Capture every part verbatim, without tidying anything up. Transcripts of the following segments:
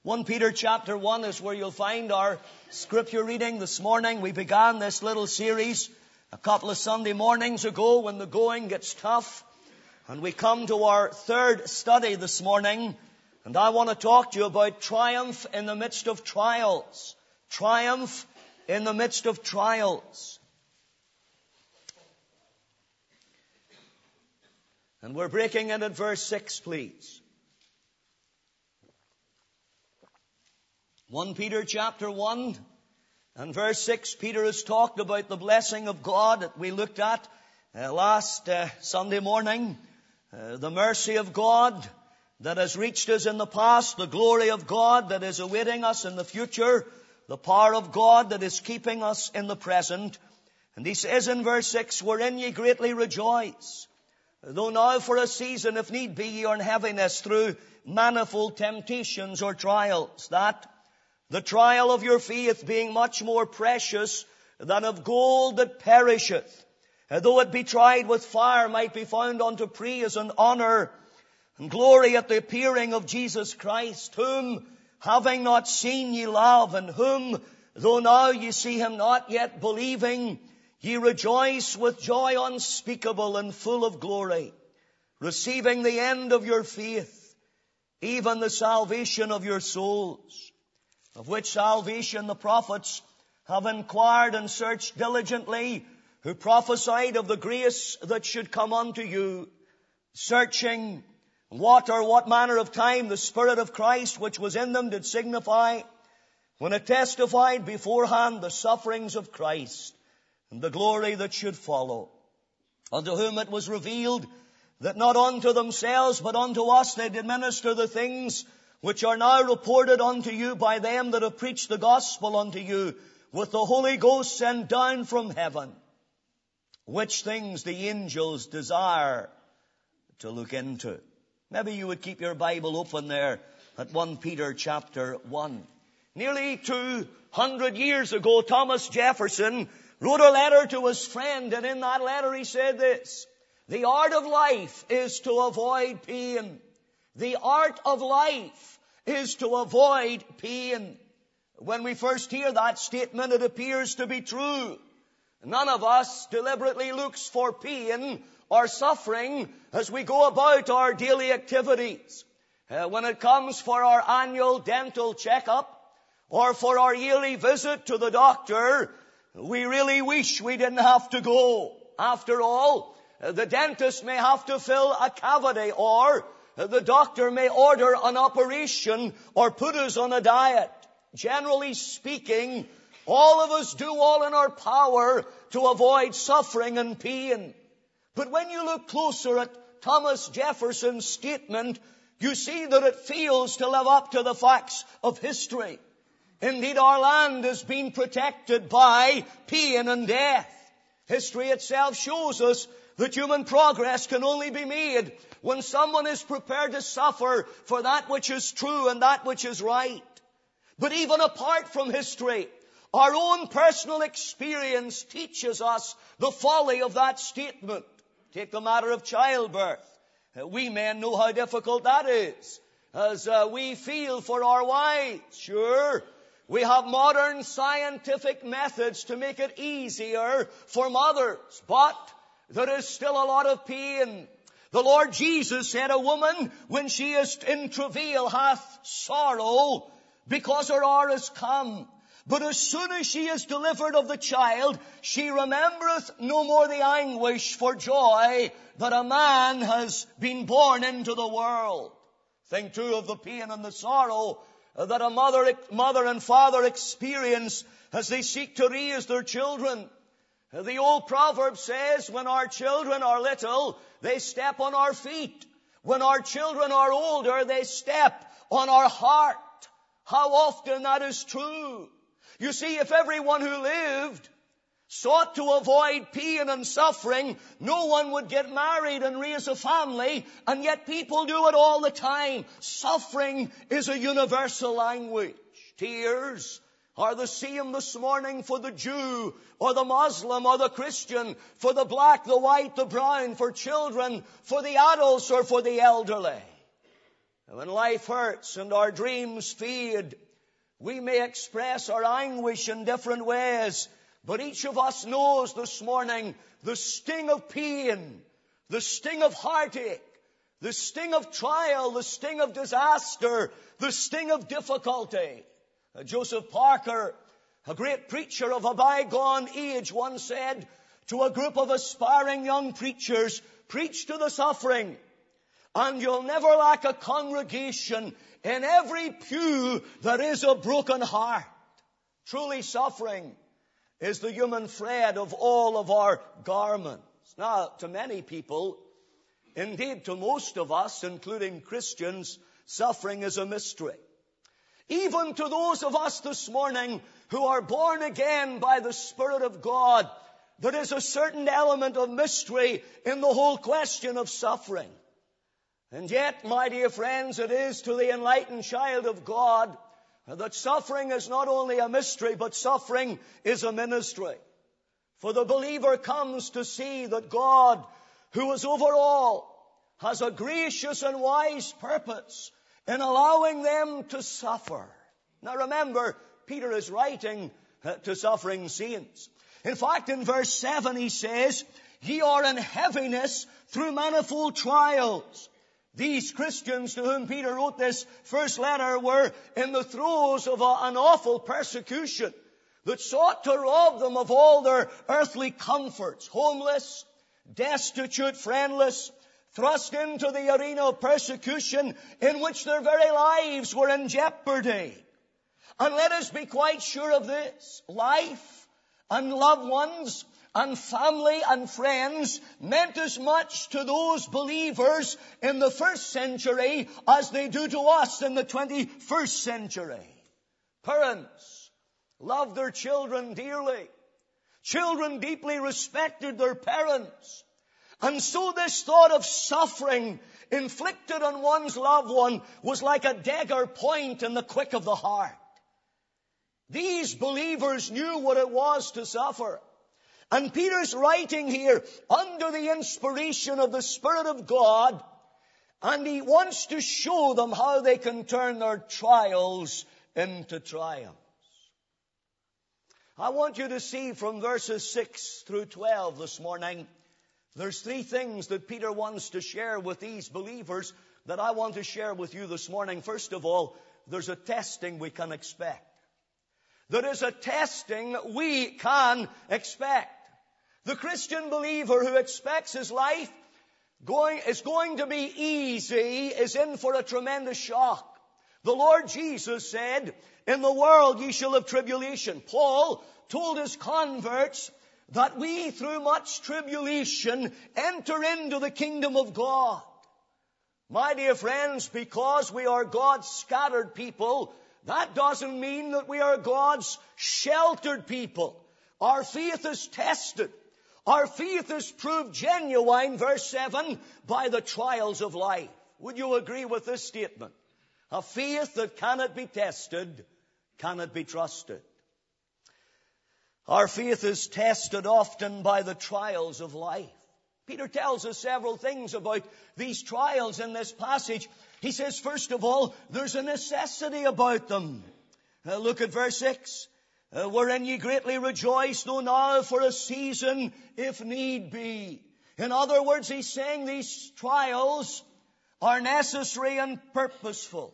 First Peter chapter one is where you'll find our scripture reading this morning. We began this little series a couple of Sunday mornings ago when the going gets tough. And we come to our third study this morning. And I want to talk to you about triumph in the midst of trials. Triumph in the midst of trials. And we're breaking in at verse six, please. First Peter chapter one and verse six, Peter has talked about the blessing of God that we looked at uh, last uh, Sunday morning. Uh, the mercy of God that has reached us in the past, the glory of God that is awaiting us in the future, the power of God that is keeping us in the present. And he says in verse six, wherein ye greatly rejoice, though now for a season, if need be, ye are in heaviness through manifold temptations or trials, that the trial of your faith being much more precious than of gold that perisheth, though it be tried with fire, might be found unto praise and honor and glory at the appearing of Jesus Christ, whom having not seen ye love, and whom, though now ye see him not, yet believing, ye rejoice with joy unspeakable and full of glory, receiving the end of your faith, even the salvation of your souls. Of which salvation the prophets have inquired and searched diligently, who prophesied of the grace that should come unto you, searching what or what manner of time the Spirit of Christ which was in them did signify, when it testified beforehand the sufferings of Christ, and the glory that should follow. Unto whom it was revealed that not unto themselves, but unto us they did minister the things which are now reported unto you by them that have preached the gospel unto you with the Holy Ghost sent down from heaven, which things the angels desire to look into. Maybe you would keep your Bible open there at First Peter chapter one. Nearly two hundred years ago, Thomas Jefferson wrote a letter to his friend, and in that letter he said this: the art of life is to avoid pain. The art of life is to avoid pain. When we first hear that statement, it appears to be true. None of us deliberately looks for pain or suffering as we go about our daily activities. Uh, when it comes for our annual dental checkup or for our yearly visit to the doctor, we really wish we didn't have to go. After all, uh, the dentist may have to fill a cavity, or the doctor may order an operation or put us on a diet. Generally speaking, all of us do all in our power to avoid suffering and pain. But when you look closer at Thomas Jefferson's statement, you see that it fails to live up to the facts of history. Indeed, our land has been protected by pain and death. History itself shows us that human progress can only be made when someone is prepared to suffer for that which is true and that which is right. But even apart from history, our own personal experience teaches us the folly of that statement. Take the matter of childbirth. We men know how difficult that is, as uh, we feel for our wives. Sure, we have modern scientific methods to make it easier for mothers, but there is still a lot of pain. The Lord Jesus said, a woman, when she is in travail, hath sorrow, because her hour is come. But as soon as she is delivered of the child, she remembereth no more the anguish for joy that a man has been born into the world. Think too of the pain and the sorrow that a mother, mother and father experience as they seek to raise their children. The old proverb says, when our children are little, they step on our feet. When our children are older, they step on our heart. How often that is true. You see, if everyone who lived sought to avoid pain and suffering, no one would get married and raise a family, and yet people do it all the time. Suffering is a universal language. Tears are the same this morning for the Jew or the Muslim or the Christian, for the black, the white, the brown, for children, for the adults or for the elderly. When life hurts and our dreams fade, we may express our anguish in different ways, but each of us knows this morning the sting of pain, the sting of heartache, the sting of trial, the sting of disaster, the sting of difficulty. Joseph Parker, a great preacher of a bygone age, once said to a group of aspiring young preachers, preach to the suffering, and you'll never lack a congregation. In every pew there is a broken heart. Truly, suffering is the human thread of all of our garments. Now, to many people, indeed to most of us, including Christians, suffering is a mystery. Even to those of us this morning who are born again by the Spirit of God, there is a certain element of mystery in the whole question of suffering. And yet, my dear friends, it is to the enlightened child of God that suffering is not only a mystery, but suffering is a ministry. For the believer comes to see that God, who is over all, has a gracious and wise purpose in allowing them to suffer. Now remember, Peter is writing to suffering saints. In fact, in verse seven he says, ye are in heaviness through manifold trials. These Christians to whom Peter wrote this first letter were in the throes of a, an awful persecution that sought to rob them of all their earthly comforts. Homeless, destitute, friendless, thrust into the arena of persecution in which their very lives were in jeopardy. And let us be quite sure of this. Life and loved ones and family and friends meant as much to those believers in the first century as they do to us in the twenty-first century. Parents loved their children dearly. Children deeply respected their parents. And so this thought of suffering inflicted on one's loved one was like a dagger point in the quick of the heart. These believers knew what it was to suffer. And Peter's writing here under the inspiration of the Spirit of God, and he wants to show them how they can turn their trials into triumphs. I want you to see from verses six through twelve this morning, there's three things that Peter wants to share with these believers that I want to share with you this morning. First of all, there's a testing we can expect. There is a testing we can expect. The Christian believer who expects his life going, is going to be easy is in for a tremendous shock. The Lord Jesus said, in the world ye shall have tribulation. Paul told his converts that we through much tribulation enter into the kingdom of God. My dear friends, because we are God's scattered people, that doesn't mean that we are God's sheltered people. Our faith is tested. Our faith is proved genuine, verse seven, by the trials of life. Would you agree with this statement? A faith that cannot be tested, cannot be trusted. Our faith is tested often by the trials of life. Peter tells us several things about these trials in this passage. He says, first of all, there's a necessity about them. Uh, look at verse six. Uh, wherein ye greatly rejoice, though now for a season, if need be. In other words, he's saying these trials are necessary and purposeful.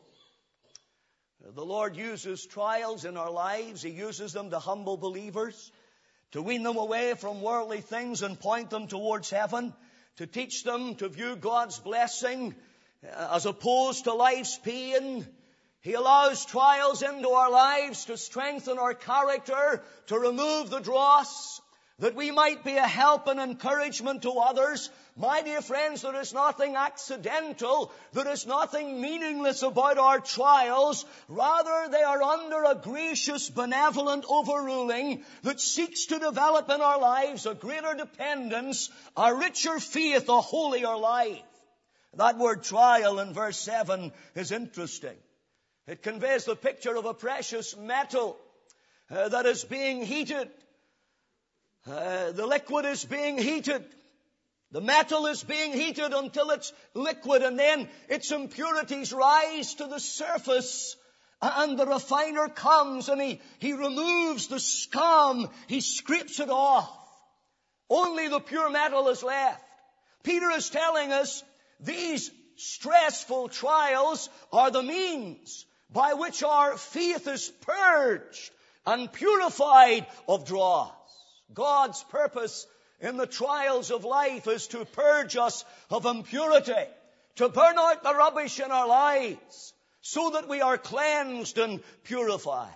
The Lord uses trials in our lives. He uses them to humble believers, to wean them away from worldly things and point them towards heaven, to teach them to view God's blessing as opposed to life's pain. He allows trials into our lives to strengthen our character, to remove the dross, that we might be a help and encouragement to others. My dear friends, there is nothing accidental, there is nothing meaningless about our trials. Rather, they are under a gracious, benevolent overruling that seeks to develop in our lives a greater dependence, a richer faith, a holier life. That word trial in verse seven is interesting. It conveys the picture of a precious metal uh, that is being heated. Uh, the liquid is being heated. The metal is being heated until it's liquid, and then its impurities rise to the surface. And the refiner comes and he, he removes the scum. He scrapes it off. Only the pure metal is left. Peter is telling us these stressful trials are the means by which our faith is purged and purified of dross. God's purpose in the trials of life is to purge us of impurity, to burn out the rubbish in our lives, so that we are cleansed and purified.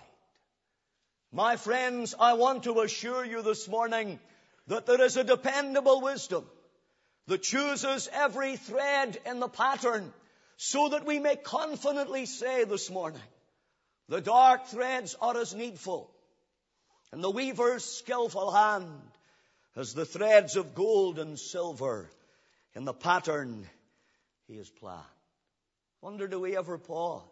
My friends, I want to assure you this morning that there is a dependable wisdom that chooses every thread in the pattern so that we may confidently say this morning, the dark threads are as needful, and the weaver's skillful hand as the threads of gold and silver in the pattern he has planned. Wonder, do we ever pause?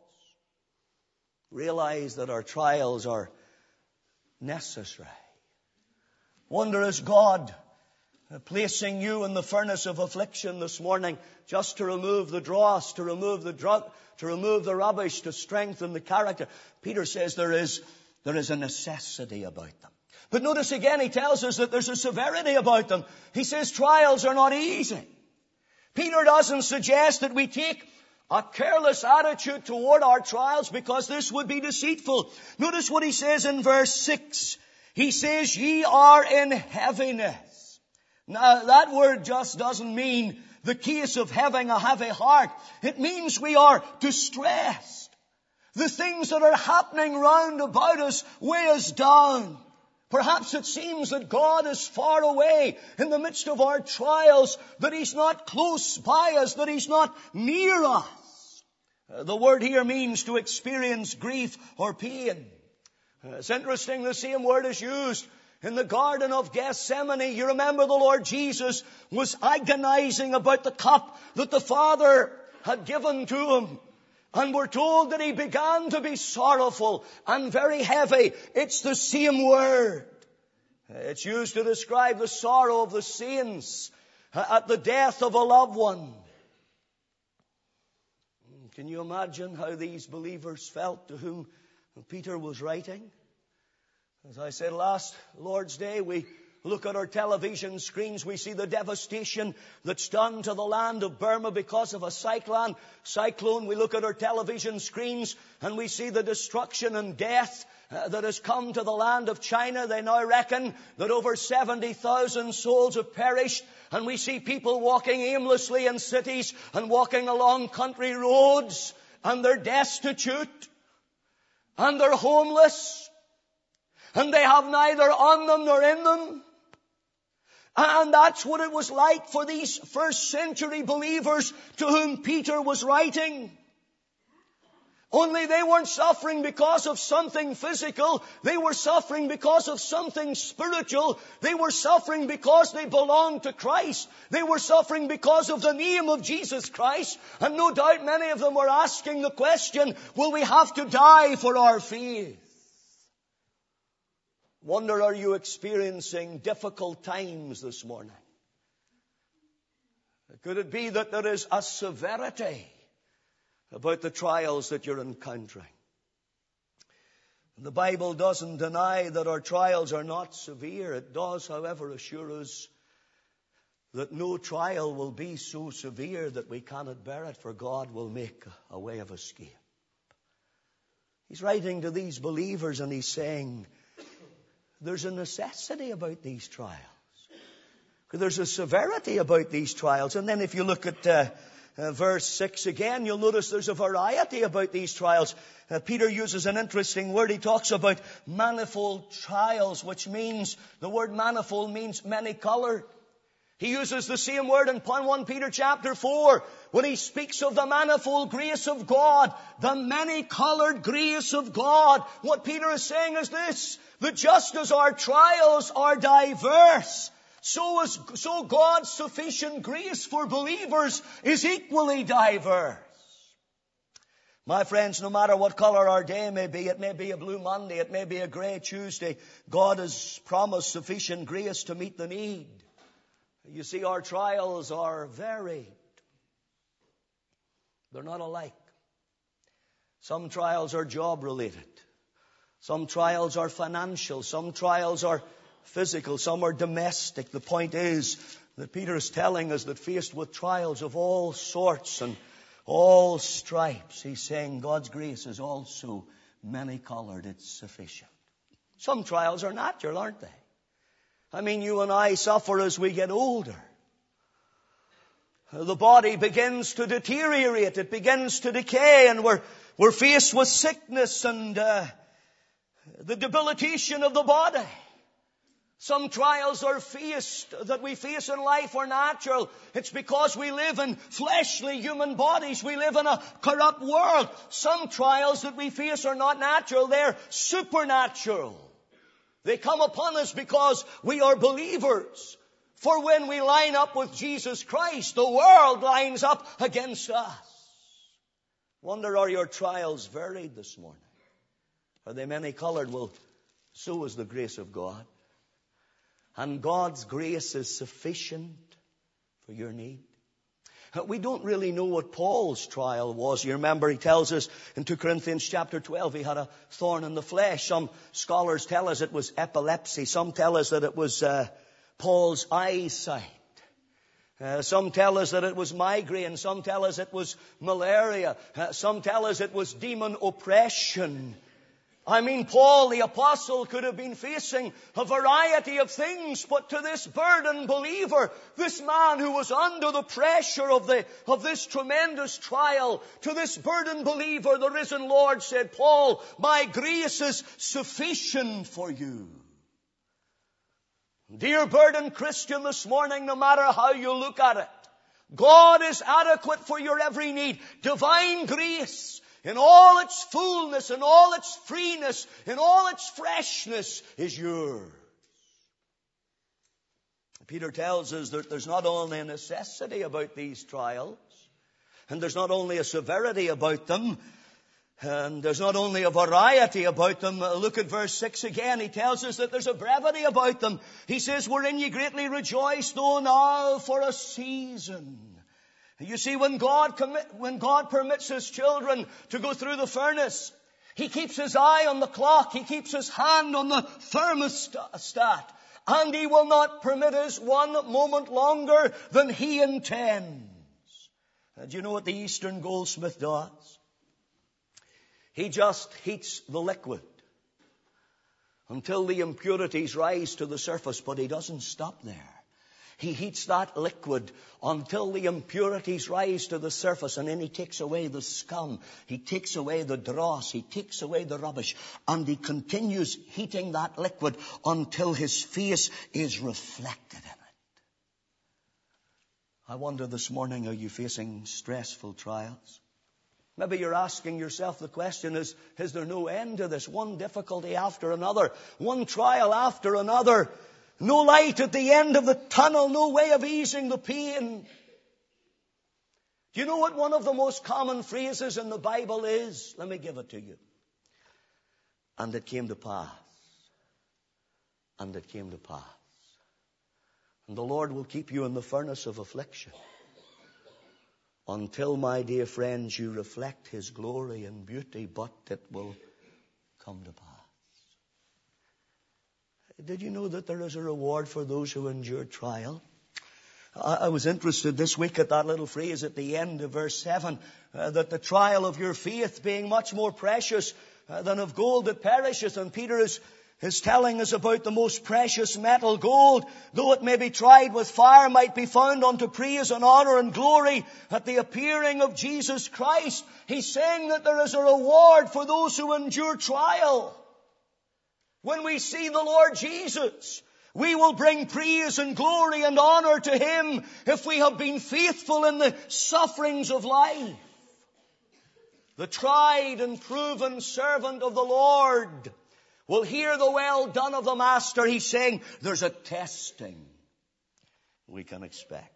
Realize that our trials are necessary. Wonder, is God placing you in the furnace of affliction this morning just to remove the dross, to remove the drug, to remove the rubbish, to strengthen the character? Peter says there is, there is a necessity about them. But notice again, he tells us that there's a severity about them. He says trials are not easy. Peter doesn't suggest that we take a careless attitude toward our trials, because this would be deceitful. Notice what he says in verse six. He says, ye are in heaviness. Now, that word just doesn't mean the case of having a heavy heart. It means we are distressed. The things that are happening round about us weigh us down. Perhaps it seems that God is far away in the midst of our trials, that He's not close by us, that He's not near us. Uh, the word here means to experience grief or pain. Uh, it's interesting, the same word is used in the Garden of Gethsemane. You remember the Lord Jesus was agonizing about the cup that the Father had given to Him. And we're told that He began to be sorrowful and very heavy. It's the same word. It's used to describe the sorrow of the saints at the death of a loved one. Can you imagine how these believers felt to whom Peter was writing? As I said last Lord's Day, we look at our television screens, we see the devastation that's done to the land of Burma because of a cyclone. Cyclone. We look at our television screens and we see the destruction and death uh, that has come to the land of China. They now reckon that over seventy thousand souls have perished. And we see people walking aimlessly in cities and walking along country roads, and they're destitute and they're homeless. And they have neither on them nor in them. And that's what it was like for these first century believers to whom Peter was writing. Only they weren't suffering because of something physical. They were suffering because of something spiritual. They were suffering because they belonged to Christ. They were suffering because of the name of Jesus Christ. And no doubt many of them were asking the question, will we have to die for our faith? Wonder, are you experiencing difficult times this morning? Could it be that there is a severity about the trials that you're encountering? The Bible doesn't deny that our trials are not severe. It does, however, assure us that no trial will be so severe that we cannot bear it, for God will make a way of escape. He's writing to these believers and he's saying, there's a necessity about these trials. There's a severity about these trials. And then if you look at uh, uh, verse six again, you'll notice there's a variety about these trials. Uh, Peter uses an interesting word. He talks about manifold trials, which means, the word manifold means many-colored. He uses the same word in First Peter chapter four when he speaks of the manifold grace of God, the many-colored grace of God. What Peter is saying is this, that just as our trials are diverse, so is, so God's sufficient grace for believers is equally diverse. My friends, no matter what color our day may be, it may be a blue Monday, it may be a gray Tuesday, God has promised sufficient grace to meet the need. You see, our trials are varied. They're not alike. Some trials are job-related. Some trials are financial. Some trials are physical. Some are domestic. The point is that Peter is telling us that faced with trials of all sorts and all stripes, he's saying God's grace is also many-colored. It's sufficient. Some trials are natural, aren't they? I mean, you and I suffer as we get older. The body begins to deteriorate. It begins to decay, and we're, we're faced with sickness and uh, the debilitation of the body. Some trials are faced, that we face in life are natural. It's because we live in fleshly human bodies. We live in a corrupt world. Some trials that we face are not natural. They're supernatural. They come upon us because we are believers. For when we line up with Jesus Christ, the world lines up against us. Wonder, are your trials varied this morning? Are they many-colored? Well, so is the grace of God. And God's grace is sufficient for your need. We don't really know what Paul's trial was. You remember he tells us in Second Corinthians chapter twelve he had a thorn in the flesh. Some scholars tell us it was epilepsy. Some tell us that it was uh, Paul's eyesight. Uh, some tell us that it was migraine. Some tell us it was malaria. Uh, some tell us it was demon oppression. I mean, Paul the apostle could have been facing a variety of things, but to this burdened believer, this man who was under the pressure of the of this tremendous trial, to this burdened believer, the risen Lord said, Paul, my grace is sufficient for you. Dear burdened Christian, this morning, no matter how you look at it, God is adequate for your every need. Divine grace, in all its fullness, in all its freeness, in all its freshness, is yours. Peter tells us that there's not only a necessity about these trials, and there's not only a severity about them, and there's not only a variety about them. Look at verse six again. He tells us that there's a brevity about them. He says, wherein ye greatly rejoice, though now for a season. You see, when God commit, when God permits His children to go through the furnace, He keeps His eye on the clock. He keeps His hand on the thermostat. And He will not permit us one moment longer than He intends. And do you know what the Eastern goldsmith does? He just heats the liquid until the impurities rise to the surface, but he doesn't stop there. He heats that liquid until the impurities rise to the surface, and then he takes away the scum, he takes away the dross, he takes away the rubbish, and he continues heating that liquid until his face is reflected in it. I wonder this morning, are you facing stressful trials? Maybe you're asking yourself the question, is, is there no end to this? One difficulty after another, one trial after another. No light at the end of the tunnel, no way of easing the pain. Do you know what one of the most common phrases in the Bible is? Let me give it to you. And it came to pass. And it came to pass. And the Lord will keep you in the furnace of affliction until, my dear friends, you reflect His glory and beauty, but it will come to pass. Did you know that there is a reward for those who endure trial? I, I was interested this week at that little phrase at the end of verse seven, uh, that the trial of your faith being much more precious uh, than of gold that perisheth. And Peter is is telling us about the most precious metal, gold, though it may be tried with fire, might be found unto praise and honor and glory at the appearing of Jesus Christ. He's saying that there is a reward for those who endure trial. When we see the Lord Jesus, we will bring praise and glory and honor to Him if we have been faithful in the sufferings of life. The tried and proven servant of the Lord will hear the well done of the Master. He's saying there's a testing we can expect.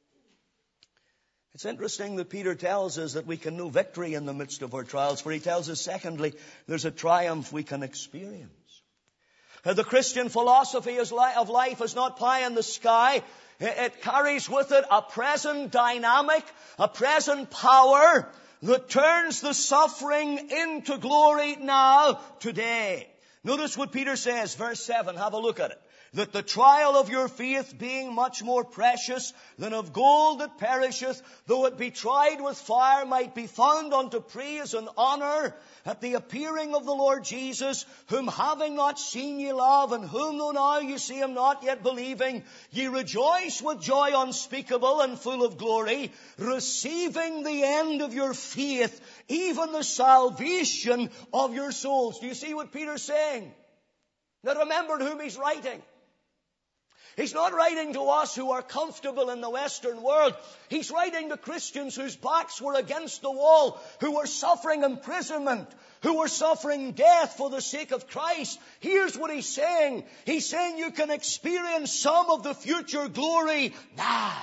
It's interesting that Peter tells us that we can know victory in the midst of our trials, for he tells us, secondly, there's a triumph we can experience. Uh, the Christian philosophy is li- of life is not pie in the sky. It, it carries with it a present dynamic, a present power that turns the suffering into glory now, today. Notice what Peter says, verse seven. Have a look at it. That the trial of your faith, being much more precious than of gold that perisheth, though it be tried with fire, might be found unto praise and honor at the appearing of the Lord Jesus, whom having not seen ye love, and whom though now ye see him not, yet believing, ye rejoice with joy unspeakable and full of glory, receiving the end of your faith, even the salvation of your souls. Do you see what Peter's saying? Now remember whom he's writing. He's not writing to us who are comfortable in the Western world. He's writing to Christians whose backs were against the wall, who were suffering imprisonment, who were suffering death for the sake of Christ. Here's what he's saying. He's saying you can experience some of the future glory now.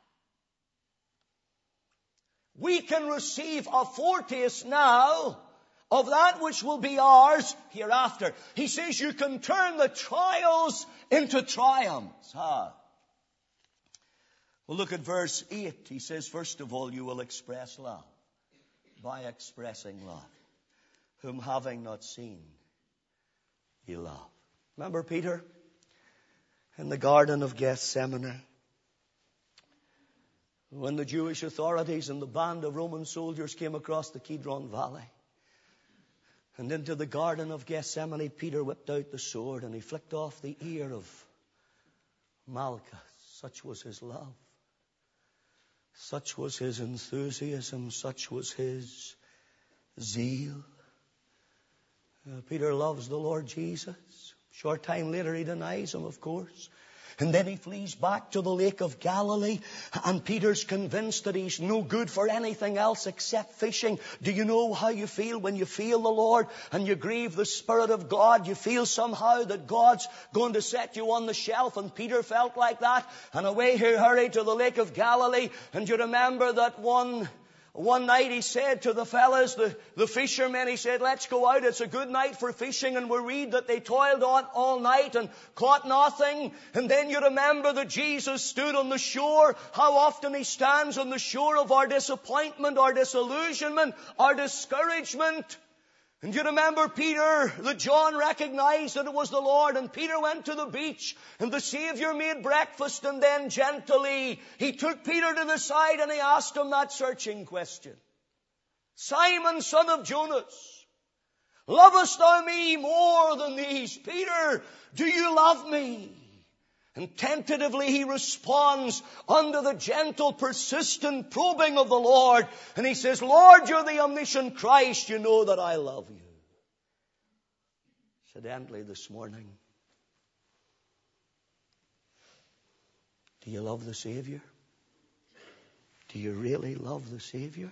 We can receive a foretaste now of that which will be ours hereafter. He says you can turn the trials into triumphs. Ah. Well, look at verse eight. He says, first of all, you will express love by expressing love, whom having not seen, ye love. Remember Peter in the Garden of Gethsemane, when the Jewish authorities and the band of Roman soldiers came across the Kidron Valley? And into the Garden of Gethsemane, Peter whipped out the sword and he flicked off the ear of Malchus. Such was his love. Such was his enthusiasm. Such was his zeal. Uh, Peter loves the Lord Jesus. Short time later he denies him, of course. And then he flees back to the Lake of Galilee. And Peter's convinced that he's no good for anything else except fishing. Do you know how you feel when you feel the Lord and you grieve the Spirit of God? You feel somehow that God's going to set you on the shelf. And Peter felt like that. And away he hurried to the Lake of Galilee. And you remember that one... One night he said to the fellas, the, the fishermen, he said, let's go out. It's a good night for fishing. And we read that they toiled on all night and caught nothing. And then you remember that Jesus stood on the shore. How often he stands on the shore of our disappointment, our disillusionment, our discouragement. And you remember Peter, that John recognized that it was the Lord. And Peter went to the beach and the Savior made breakfast. And then gently he took Peter to the side and he asked him that searching question. Simon, son of Jonas, lovest thou me more than these? Peter, do you love me? And tentatively he responds under the gentle, persistent probing of the Lord. And he says, Lord, you're the omniscient Christ. You know that I love you. Incidentally, this morning, do you love the Savior? Do you really love the Savior?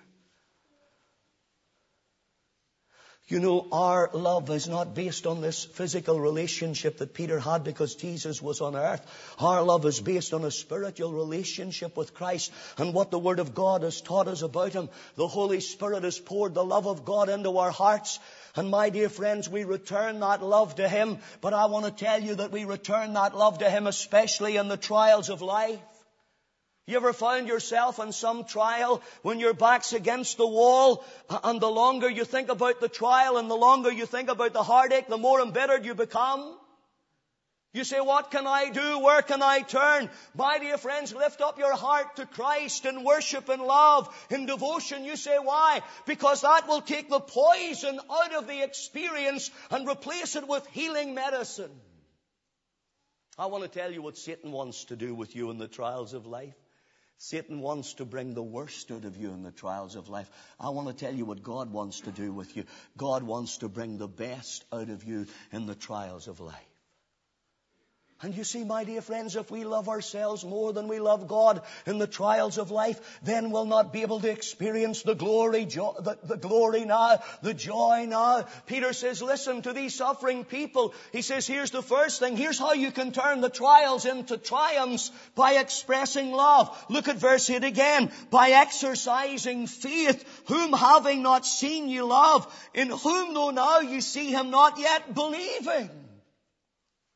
You know, our love is not based on this physical relationship that Peter had because Jesus was on earth. Our love is based on a spiritual relationship with Christ and what the Word of God has taught us about Him. The Holy Spirit has poured the love of God into our hearts. And my dear friends, we return that love to Him. But I want to tell you that we return that love to Him especially in the trials of life. You ever found yourself in some trial when your back's against the wall, and the longer you think about the trial and the longer you think about the heartache, the more embittered you become? You say, what can I do? Where can I turn? My dear friends, lift up your heart to Christ in worship and love, in devotion. You say, why? Because that will take the poison out of the experience and replace it with healing medicine. I want to tell you what Satan wants to do with you in the trials of life. Satan wants to bring the worst out of you in the trials of life. I want to tell you what God wants to do with you. God wants to bring the best out of you in the trials of life. And you see, my dear friends, if we love ourselves more than we love God in the trials of life, then we'll not be able to experience the glory, jo- the, the glory now, the joy now. Peter says, listen to these suffering people. He says, here's the first thing. Here's how you can turn the trials into triumphs by expressing love. Look at verse eight again. By exercising faith, whom having not seen ye love, in whom though now ye see Him not yet believing.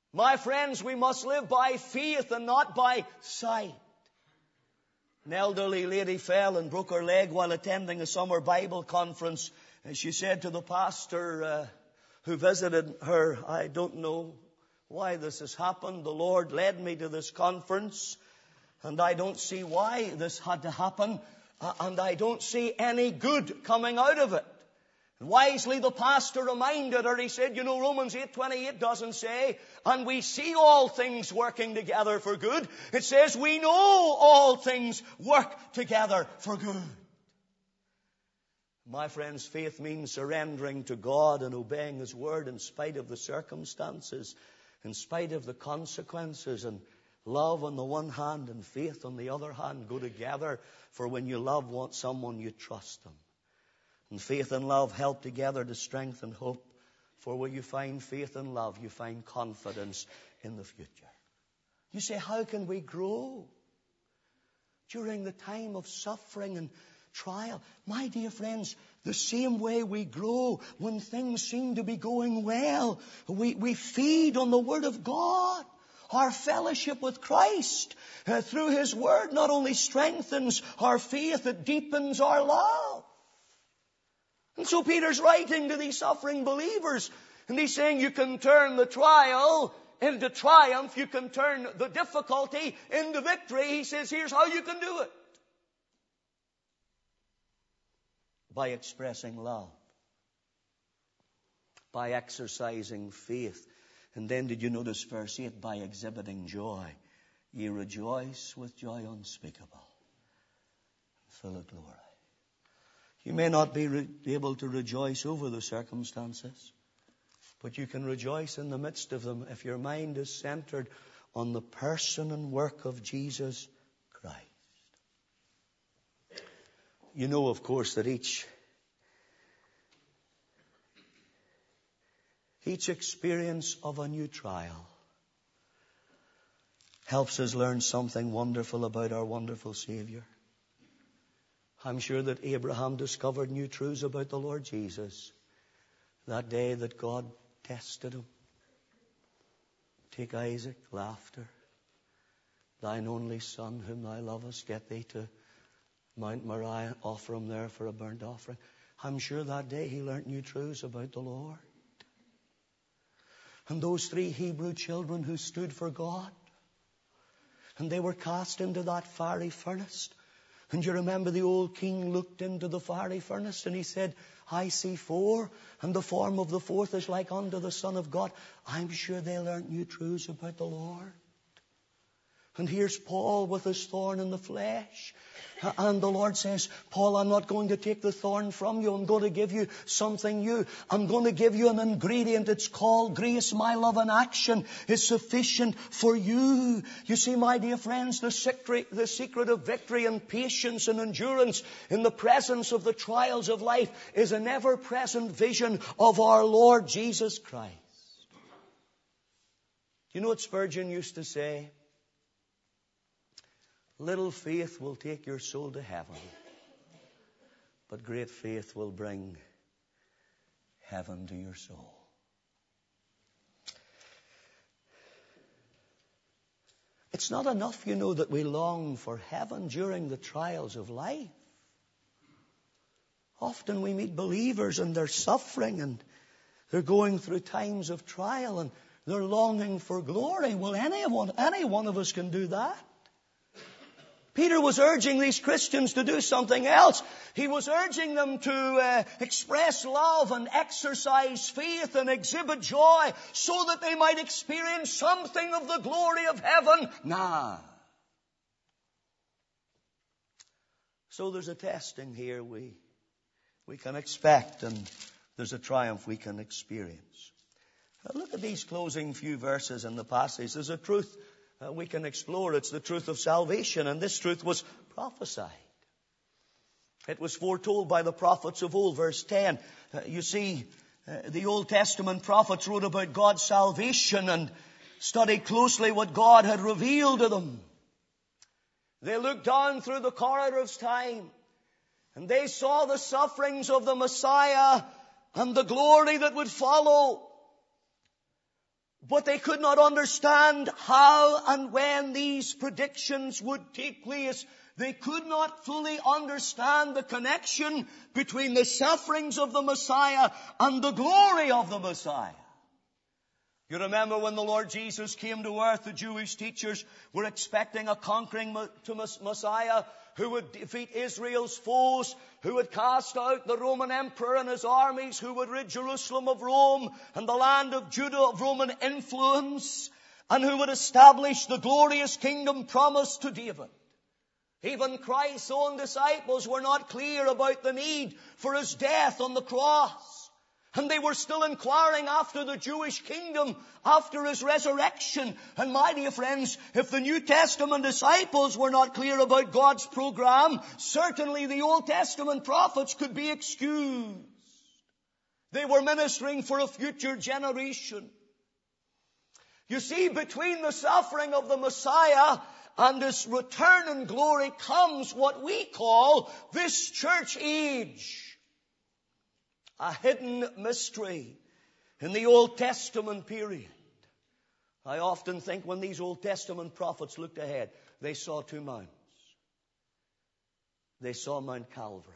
My friends, we must live by faith and not by sight. An elderly lady fell and broke her leg while attending a summer Bible conference. And she said to the pastor uh, who visited her, I don't know why this has happened. The Lord led me to this conference, and I don't see why this had to happen, uh, and I don't see any good coming out of it. And wisely the pastor reminded her, he said, you know, Romans eight twenty-eight doesn't say, and we see all things working together for good. It says we know all things work together for good. My friends, faith means surrendering to God and obeying His word in spite of the circumstances, in spite of the consequences. And love on the one hand and faith on the other hand go together. For when you love someone, you trust them. And faith and love help together to strengthen hope. For where you find faith and love, you find confidence in the future. You say, how can we grow during the time of suffering and trial? My dear friends, the same way we grow when things seem to be going well. We, we feed on the Word of God. Our fellowship with Christ uh, through His Word not only strengthens our faith, it deepens our love. And so Peter's writing to these suffering believers, and he's saying you can turn the trial into triumph. You can turn the difficulty into victory. He says, here's how you can do it. By expressing love. By exercising faith. And then did you notice verse eight? By exhibiting joy. Ye rejoice with joy unspeakable, full of glory. You may not be re- able to rejoice over the circumstances, but you can rejoice in the midst of them if your mind is centered on the person and work of Jesus Christ. You know, of course, that each each experience of a new trial helps us learn something wonderful about our wonderful Savior. I'm sure that Abraham discovered new truths about the Lord Jesus that day that God tested him. Take Isaac, laughter, thine only son whom thou lovest, get thee to Mount Moriah, offer him there for a burnt offering. I'm sure that day he learnt new truths about the Lord. And those three Hebrew children who stood for God, and they were cast into that fiery furnace. And you remember the old king looked into the fiery furnace and he said, I see four, and the form of the fourth is like unto the Son of God. I'm sure they learnt new truths about the Lord. And here's Paul with his thorn in the flesh. And the Lord says, Paul, I'm not going to take the thorn from you. I'm going to give you something new. I'm going to give you an ingredient. It's called grace. My love in action is sufficient for you. You see, my dear friends, the secret, the secret of victory and patience and endurance in the presence of the trials of life is an ever-present vision of our Lord Jesus Christ. You know what Spurgeon used to say? Little faith will take your soul to heaven, but great faith will bring heaven to your soul. It's not enough, you know, that we long for heaven during the trials of life. Often we meet believers and they're suffering and they're going through times of trial and they're longing for glory. Well, anyone, any one of us can do that. Peter was urging these Christians to do something else. He was urging them to uh, express love and exercise faith and exhibit joy so that they might experience something of the glory of heaven now. So there's a testing here we, we can expect, and there's a triumph we can experience. Now look at these closing few verses in the passage. There's a truth Uh, we can explore. It's the truth of salvation, and this truth was prophesied. It was foretold by the prophets of old. Verse ten, uh, you see, uh, the Old Testament prophets wrote about God's salvation and studied closely what God had revealed to them. They looked down through the corridor of time, and they saw the sufferings of the Messiah and the glory that would follow. But they could not understand how and when these predictions would take place. They could not fully understand the connection between the sufferings of the Messiah and the glory of the Messiah. You remember when the Lord Jesus came to earth, the Jewish teachers were expecting a conquering Messiah who would defeat Israel's foes, who would cast out the Roman emperor and his armies, who would rid Jerusalem of Rome and the land of Judah of Roman influence, and who would establish the glorious kingdom promised to David. Even Christ's own disciples were not clear about the need for his death on the cross. And they were still inquiring after the Jewish kingdom, after his resurrection. And my dear friends, if the New Testament disciples were not clear about God's program, certainly the Old Testament prophets could be excused. They were ministering for a future generation. You see, between the suffering of the Messiah and his return in glory comes what we call this church age. A hidden mystery in the Old Testament period. I often think when these Old Testament prophets looked ahead, they saw two mountains. They saw Mount Calvary,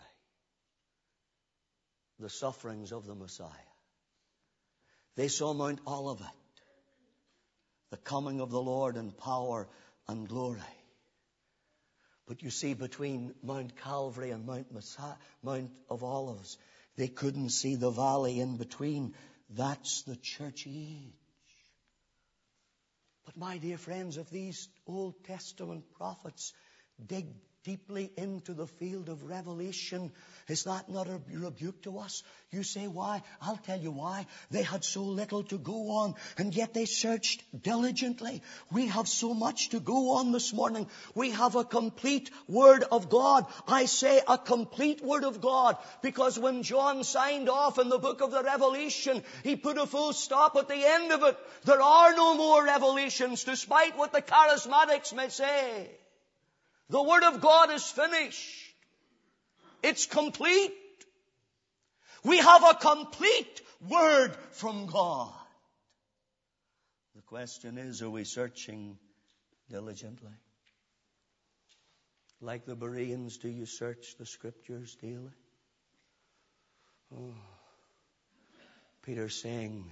the sufferings of the Messiah. They saw Mount Olivet, the coming of the Lord in power and glory. But you see, between Mount Calvary and Mount Messiah, Mount of Olives, they couldn't see the valley in between. That's the church age. But my dear friends, if these Old Testament prophets dig deeply into the field of revelation, is that not a rebuke to us? You say, why? I'll tell you why. They had so little to go on, and yet they searched diligently. We have so much to go on this morning. We have a complete Word of God. I say a complete Word of God, because when John signed off in the book of the Revelation, he put a full stop at the end of it. There are no more revelations, despite what the charismatics may say. The Word of God is finished. It's complete. We have a complete Word from God. The question is, are we searching diligently? Like the Bereans, do you search the Scriptures daily? Oh. Peter's saying,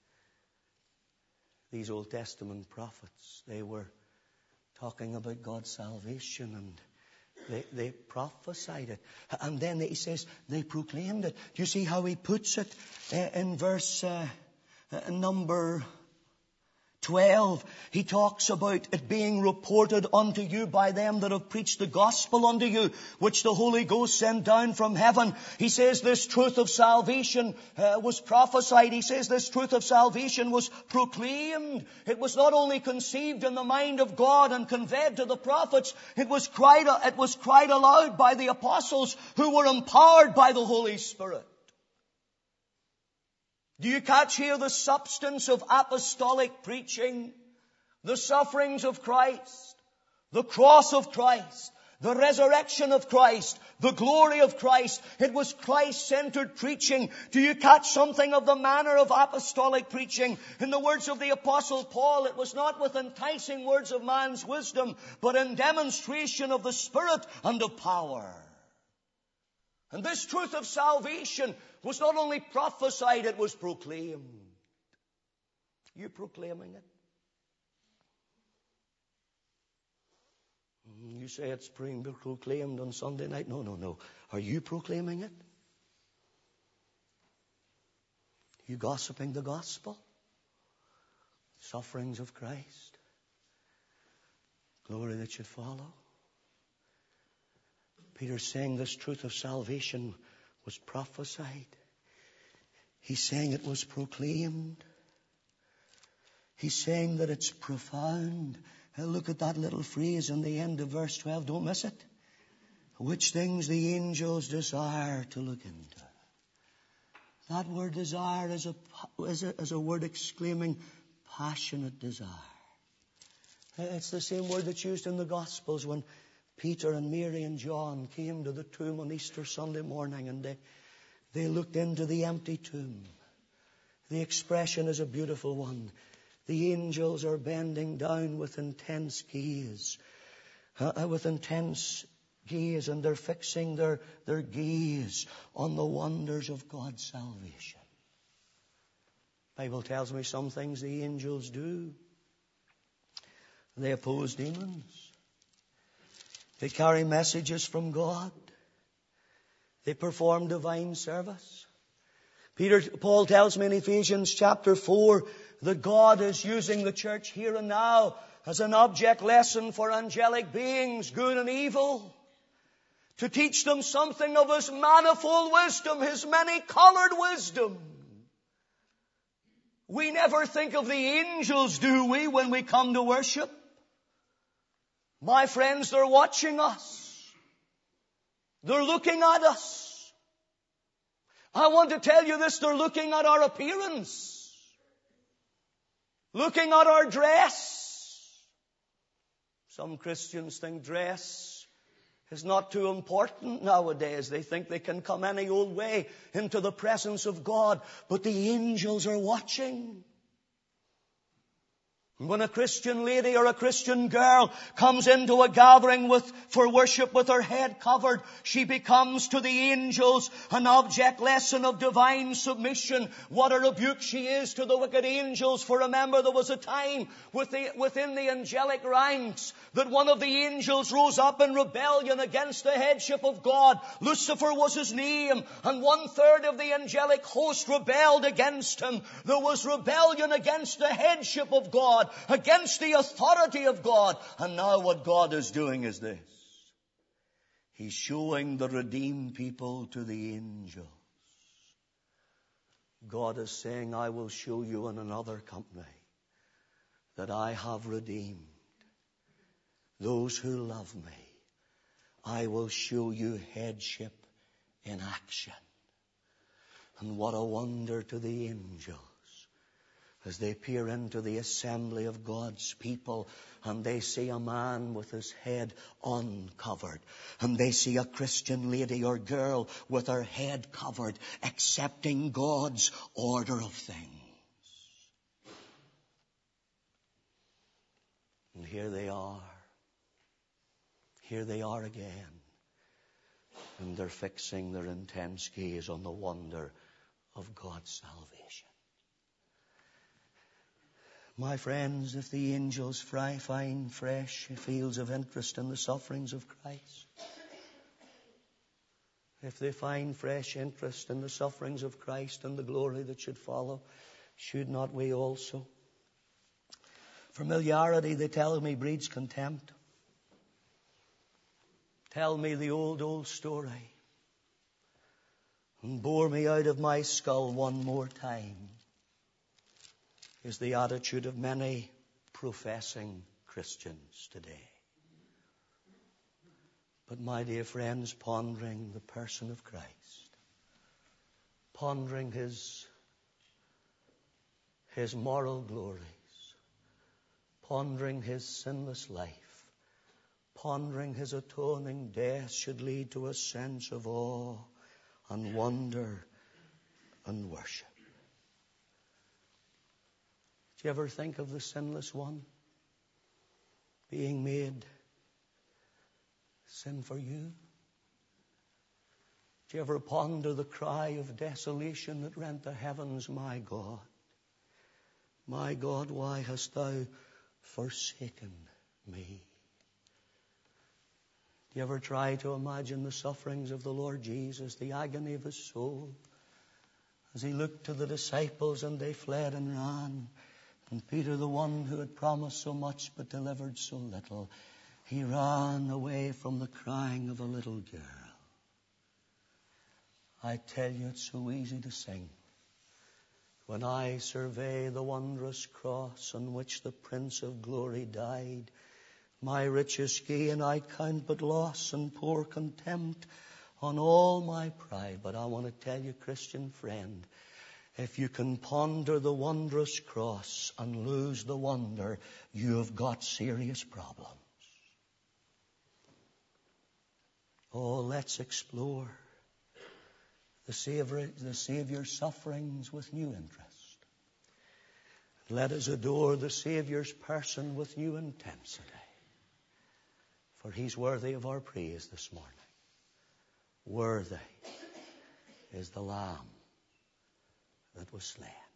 these Old Testament prophets, they were talking about God's salvation, and they, they prophesied it. And then he says they proclaimed it. Do you see how he puts it in verse uh, number twelve? He talks about it being reported unto you by them that have preached the gospel unto you, which the Holy Ghost sent down from heaven. He says this truth of salvation uh, was prophesied. He says this truth of salvation was proclaimed. It was not only conceived in the mind of God and conveyed to the prophets, it was cried, it was cried aloud by the apostles who were empowered by the Holy Spirit. Do you catch here the substance of apostolic preaching? The sufferings of Christ, the cross of Christ, the resurrection of Christ, the glory of Christ. It was Christ-centered preaching. Do you catch something of the manner of apostolic preaching? In the words of the Apostle Paul, it was not with enticing words of man's wisdom, but in demonstration of the Spirit and of power. And this truth of salvation was not only prophesied, it was proclaimed. You proclaiming it? You say it's being proclaimed on Sunday night. No, no, no. Are you proclaiming it? You gossiping the gospel? Sufferings of Christ? Glory that should follow? Peter's saying this truth of salvation was prophesied. He's saying it was proclaimed. He's saying that it's profound. Now look at that little phrase in the end of verse twelve. Don't miss it. Which things the angels desire to look into. That word desire is a, is a, is a word exclaiming passionate desire. It's the same word that's used in the Gospels when Peter and Mary and John came to the tomb on Easter Sunday morning, and they, they looked into the empty tomb. The expression is a beautiful one. The angels are bending down with intense gaze, uh, with intense gaze, and they're fixing their, their gaze on the wonders of God's salvation. The Bible tells me some things the angels do. They oppose demons. They carry messages from God. They perform divine service. Peter, Paul tells me in Ephesians chapter four that God is using the church here and now as an object lesson for angelic beings, good and evil, to teach them something of His manifold wisdom, His many-colored wisdom. We never think of the angels, do we, when we come to worship? My friends, they're watching us. They're looking at us. I want to tell you this, they're looking at our appearance, looking at our dress. Some Christians think dress is not too important nowadays. They think they can come any old way into the presence of God. But the angels are watching. When a Christian lady or a Christian girl comes into a gathering with, for worship with her head covered, she becomes to the angels an object lesson of divine submission. What a rebuke she is to the wicked angels. For remember, there was a time with the, within the angelic ranks that one of the angels rose up in rebellion against the headship of God. Lucifer was his name, and one third of the angelic host rebelled against him. There was rebellion against the headship of God, against the authority of God. And now what God is doing is this. He's showing the redeemed people to the angels. God is saying, I will show you in another company that I have redeemed those who love me. I will show you headship in action. And what a wonder to the angels as they peer into the assembly of God's people, and they see a man with his head uncovered, and they see a Christian lady or girl with her head covered, accepting God's order of things. And here they are. Here they are again. And they're fixing their intense gaze on the wonder of God's salvation. My friends, if the angels find fresh fields of interest in the sufferings of Christ, if they find fresh interest in the sufferings of Christ and the glory that should follow, should not we also? Familiarity, they tell me, breeds contempt. Tell me the old, old story and bore me out of my skull one more time is the attitude of many professing Christians today. But my dear friends, pondering the person of Christ, pondering His, His moral glories, pondering His sinless life, pondering His atoning death should lead to a sense of awe and wonder and worship. Do you ever think of the sinless one being made sin for you? Do you ever ponder the cry of desolation that rent the heavens? My God, my God, why hast thou forsaken me? Do you ever try to imagine the sufferings of the Lord Jesus, the agony of His soul, as He looked to the disciples and they fled and ran? And Peter, the one who had promised so much but delivered so little, he ran away from the crying of a little girl. I tell you, it's so easy to sing. When I survey the wondrous cross on which the Prince of Glory died, my richest gain I count but loss and pour contempt on all my pride. But I want to tell you, Christian friend, if you can ponder the wondrous cross and lose the wonder, you have got serious problems. Oh, let's explore the Savior, the Savior's sufferings with new interest. Let us adore the Saviour's person with new intensity. For He's worthy of our praise this morning. Worthy is the Lamb that was slain.